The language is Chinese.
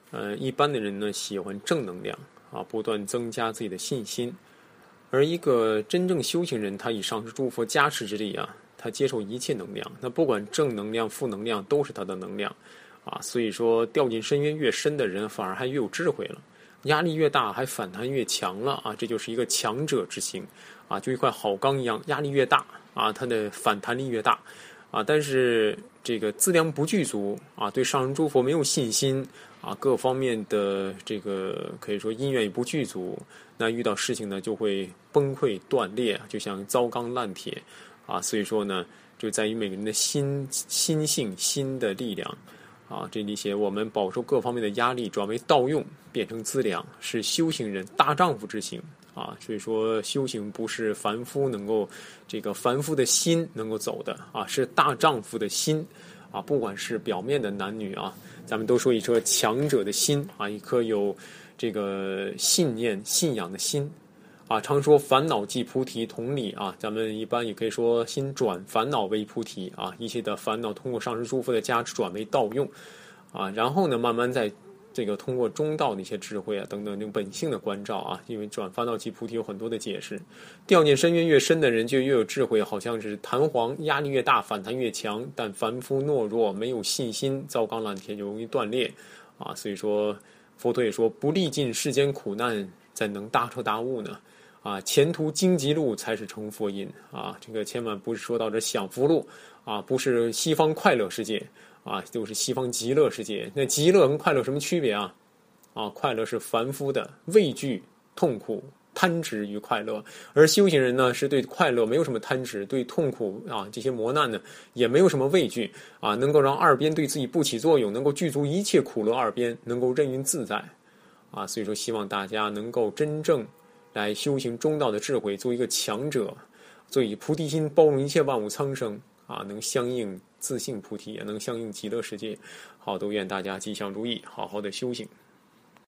一般的人呢喜欢正能量啊，不断增加自己的信心。而一个真正修行人，他以上师诸佛加持之力啊，他接受一切能量，那不管正能量、负能量，都是他的能量啊。所以说，掉进深渊越深的人，反而还越有智慧了，压力越大，还反弹越强了啊。这就是一个强者之行啊，就一块好钢一样，压力越大啊，它的反弹力越大啊。但是这个资粮不具足啊，对上师诸佛没有信心啊，各方面的这个可以说因缘也不具足，那遇到事情呢就会崩溃断裂，就像糟钢烂铁啊。所以说呢，就在于每个人的心性、心的力量啊。这里写我们饱受各方面的压力，转为道用，变成资粮，是修行人大丈夫之行啊。所以说，修行不是凡夫能够这个凡夫的心能够走的啊，是大丈夫的心啊。不管是表面的男女啊，咱们都说一颗强者的心啊，一颗有这个信念、信仰的心啊。常说烦恼即菩提，同理啊，咱们一般也可以说心转烦恼为菩提啊。一切的烦恼通过上师诸佛的加持转为道用啊，然后呢，慢慢在这个通过中道的一些智慧啊等等，这种本性的关照啊，因为转烦恼即菩提有很多的解释。掉进深渊越深的人就越有智慧，好像是弹簧压力越大反弹越强，但凡夫懦弱没有信心，糟钢烂铁就容易断裂啊。所以说佛陀也说，不历尽世间苦难，怎能大彻大悟呢？啊，前途荆棘路才是成佛因啊！这个千万不是说到这享福路啊，不是西方快乐世界啊，就是西方极乐世界。那极乐跟快乐什么区别啊？啊，快乐是凡夫的畏惧、痛苦、贪执与快乐，而修行人呢是对快乐没有什么贪执，对痛苦啊这些磨难呢也没有什么畏惧啊，能够让二边对自己不起作用，能够具足一切苦乐二边，能够任运自在啊。所以说，希望大家能够真正来修行中道的智慧，做一个强者，做以菩提心包容一切万物苍生啊，能相应自性菩提，也能相应极乐世界。好，都愿大家吉祥如意，好好的修行。